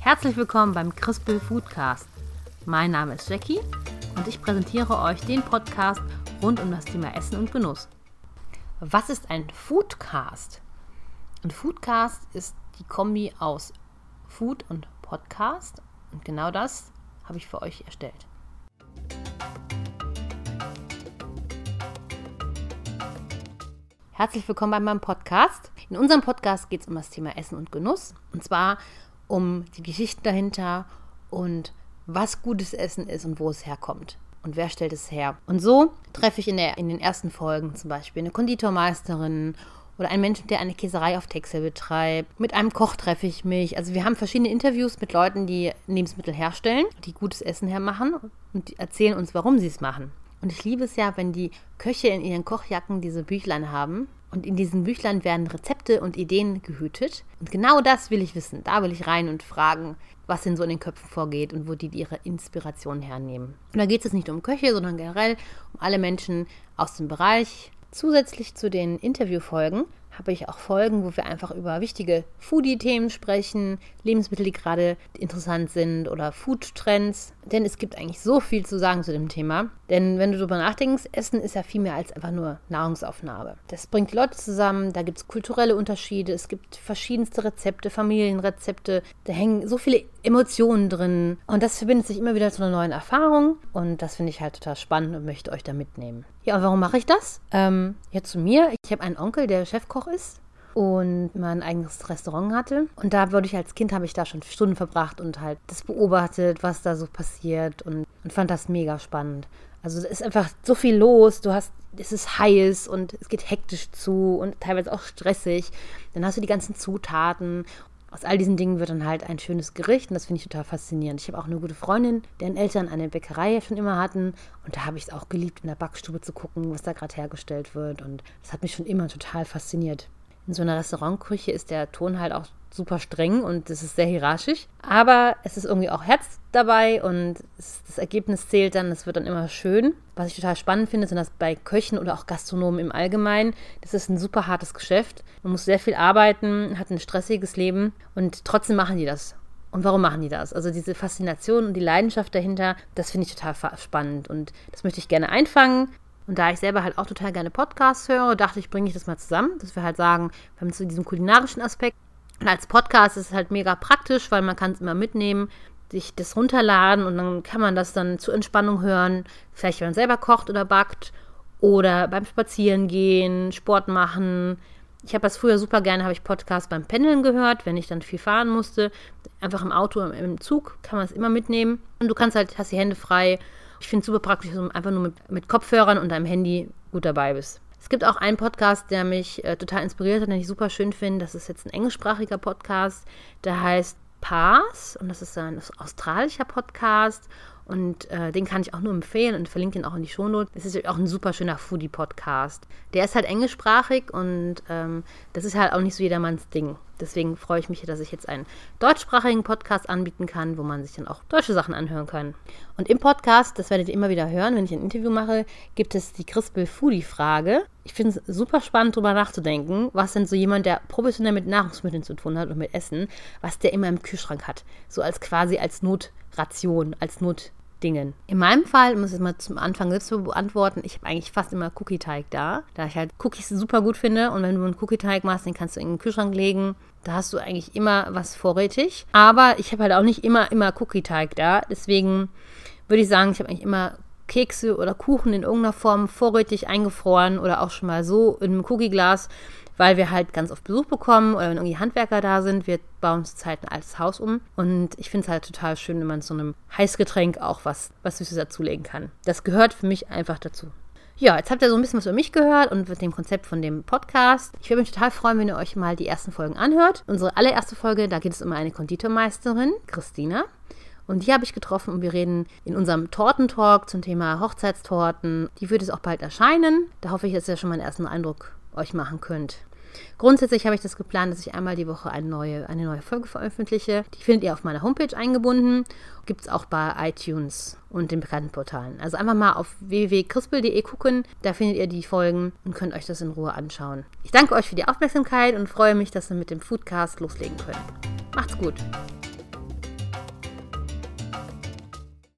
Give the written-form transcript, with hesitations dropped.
Herzlich willkommen beim Crispel Foodcast. Mein Name ist Jackie und ich präsentiere euch den Podcast rund um das Thema Essen und Genuss. Was ist ein Foodcast? Ein Foodcast ist die Kombi aus Food und Podcast und genau das habe ich für euch erstellt. Herzlich willkommen bei meinem Podcast. In unserem Podcast geht es um das Thema Essen und Genuss und zwar um die Geschichten dahinter und was gutes Essen ist und wo es herkommt und wer stellt es her. Und so treffe ich in den ersten Folgen zum Beispiel eine Konditormeisterin oder einen Menschen, der eine Käserei auf Texel betreibt. Mit einem Koch treffe ich mich. Also wir haben verschiedene Interviews mit Leuten, die Lebensmittel herstellen, die gutes Essen hermachen und die erzählen uns, warum sie es machen. Und ich liebe es ja, wenn die Köche in ihren Kochjacken diese Büchlein haben. Und in diesen Büchlein werden Rezepte und Ideen gehütet. Und genau das will ich wissen. Da will ich rein und fragen, was denn so in den Köpfen vorgeht und wo die ihre Inspiration hernehmen. Und da geht es nicht um Köche, sondern generell um alle Menschen aus dem Bereich. Zusätzlich zu den Interviewfolgen habe ich auch Folgen, wo wir einfach über wichtige Foodie-Themen sprechen, Lebensmittel, die gerade interessant sind oder Food-Trends. Denn es gibt eigentlich so viel zu sagen zu dem Thema. Denn wenn du darüber nachdenkst, Essen ist ja viel mehr als einfach nur Nahrungsaufnahme. Das bringt die Leute zusammen, da gibt es kulturelle Unterschiede, es gibt verschiedenste Rezepte, Familienrezepte, da hängen so viele Emotionen drin. Und das verbindet sich immer wieder zu einer neuen Erfahrung. Und das finde ich halt total spannend und möchte euch da mitnehmen. Ja, und warum mache ich das? Jetzt zu mir. Ich habe einen Onkel, der Chefkoch ist und mein eigenes Restaurant hatte. Und da habe ich da schon Stunden verbracht und halt das beobachtet, was da so passiert und fand das mega spannend. Also es ist einfach so viel los, es ist heiß und es geht hektisch zu und teilweise auch stressig. Dann hast du die ganzen Zutaten. Aus all diesen Dingen wird dann halt ein schönes Gericht und das finde ich total faszinierend. Ich habe auch eine gute Freundin, deren Eltern eine Bäckerei schon immer hatten und da habe ich es auch geliebt, in der Backstube zu gucken, was da gerade hergestellt wird und das hat mich schon immer total fasziniert. In so einer Restaurantküche ist der Ton halt auch super streng und es ist sehr hierarchisch, aber es ist irgendwie auch Herz dabei und das Ergebnis zählt dann, es wird dann immer schön. Was ich total spannend finde, sind das bei Köchen oder auch Gastronomen im Allgemeinen, das ist ein super hartes Geschäft. Man muss sehr viel arbeiten, hat ein stressiges Leben und trotzdem machen die das. Und warum machen die das? Also diese Faszination und die Leidenschaft dahinter, das finde ich total spannend und das möchte ich gerne einfangen. Und da ich selber halt auch total gerne Podcasts höre, dachte ich, bringe ich das mal zusammen, dass wir halt sagen, wir haben zu diesem kulinarischen Aspekt. Und als Podcast ist es halt mega praktisch, weil man kann es immer mitnehmen, sich das runterladen und dann kann man das dann zur Entspannung hören, vielleicht wenn man selber kocht oder backt oder beim Spazierengehen, Sport machen. Ich habe das früher super gerne, habe ich Podcasts beim Pendeln gehört, wenn ich dann viel fahren musste. Einfach im Auto, im Zug kann man es immer mitnehmen und du hast die Hände frei. Ich finde es super praktisch, dass du einfach nur mit Kopfhörern und deinem Handy gut dabei bist. Es gibt auch einen Podcast, der mich total inspiriert hat, den ich super schön finde. Das ist jetzt ein englischsprachiger Podcast, der heißt Pars und das ist ein australischer Podcast und den kann ich auch nur empfehlen und verlinke ihn auch in die Shownotes. Das ist auch ein super schöner Foodie-Podcast. Der ist halt englischsprachig und das ist halt auch nicht so jedermanns Ding. Deswegen freue ich mich, dass ich jetzt einen deutschsprachigen Podcast anbieten kann, wo man sich dann auch deutsche Sachen anhören kann. Und im Podcast, das werdet ihr immer wieder hören, wenn ich ein Interview mache, gibt es die Crispel Foodie-Frage. Ich finde es super spannend, darüber nachzudenken, was denn so jemand, der professionell mit Nahrungsmitteln zu tun hat und mit Essen, was der immer im Kühlschrank hat. So als quasi als Notration, als Notdingen. In meinem Fall, muss ich mal zum Anfang selbst beantworten, ich habe eigentlich fast immer Cookie-Teig da ich halt Cookies super gut finde und wenn du einen Cookie-Teig machst, den kannst du in den Kühlschrank legen, da hast du eigentlich immer was vorrätig, aber ich habe halt auch nicht immer Cookie-Teig da, deswegen würde ich sagen, ich habe eigentlich immer Kekse oder Kuchen in irgendeiner Form vorrätig eingefroren oder auch schon mal so in einem Cookie-Glas, weil wir halt ganz oft Besuch bekommen oder wenn irgendwie Handwerker da sind. Wir bauen zurzeit ein altes Haus um und ich finde es halt total schön, wenn man zu einem Heißgetränk auch was Süßes dazulegen kann. Das gehört für mich einfach dazu. Ja, jetzt habt ihr so ein bisschen was über mich gehört und mit dem Konzept von dem Podcast. Ich würde mich total freuen, wenn ihr euch mal die ersten Folgen anhört. Unsere allererste Folge, da geht es um eine Konditormeisterin, Christina. Und die habe ich getroffen und wir reden in unserem Tortentalk zum Thema Hochzeitstorten. Die wird es auch bald erscheinen. Da hoffe ich, dass ihr schon mal einen ersten Eindruck euch machen könnt. Grundsätzlich habe ich das geplant, dass ich einmal die Woche eine neue Folge veröffentliche. Die findet ihr auf meiner Homepage eingebunden. Gibt es auch bei iTunes und den bekannten Portalen. Also einfach mal auf www.crispel.de gucken. Da findet ihr die Folgen und könnt euch das in Ruhe anschauen. Ich danke euch für die Aufmerksamkeit und freue mich, dass wir mit dem Foodcast loslegen können. Macht's gut!